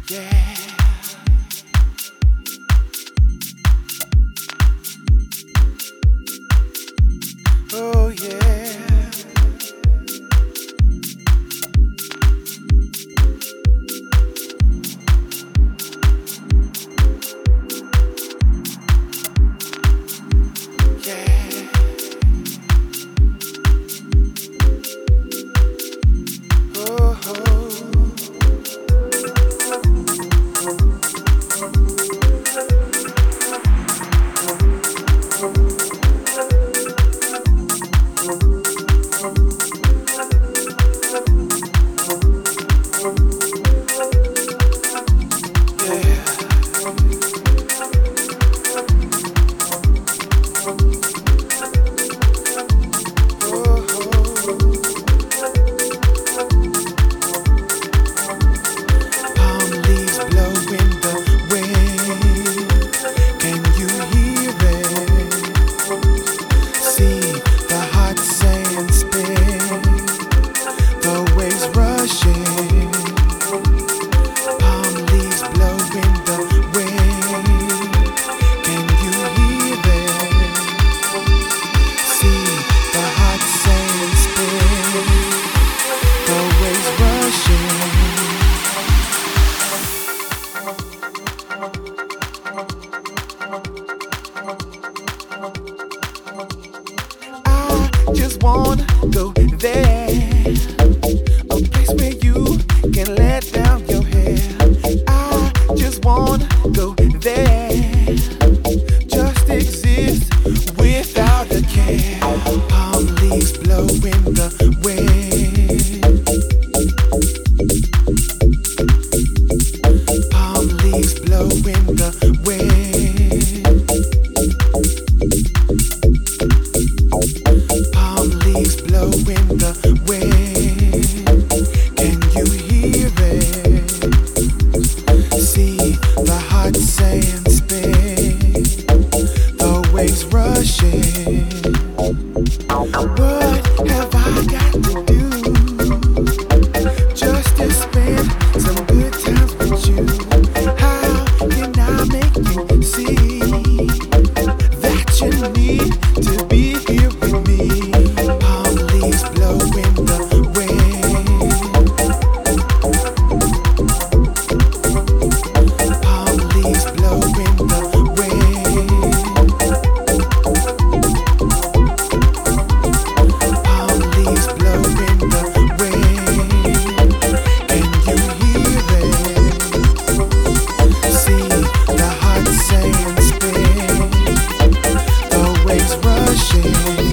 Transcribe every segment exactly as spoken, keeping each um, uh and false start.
Yeah. Oh yeah. Yeah. Oh, oh. Just wanna go there, a place where you can let down your hair. I just wanna go there, just exist without a care. Palm leaves blow in the wind. Palm leaves blow in the wind. Blow in the wind. Can you hear it? See the hot sand spin, the waves rushing. What have I got to do just to spend some good times with you? How can I make you see that you need to be here with me? Blow in the wind. Palm leaves blow in the wind. Palm leaves blow in the wind. Can you hear it? See the hot sand spin, the waves rushing.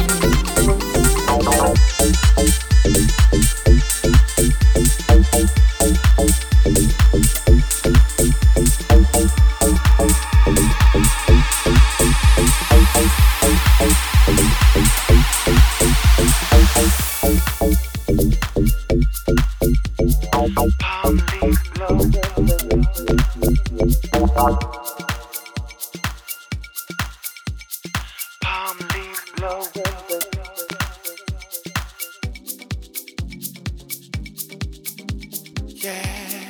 Palm leaves blow. Palm leaves blow. Yeah.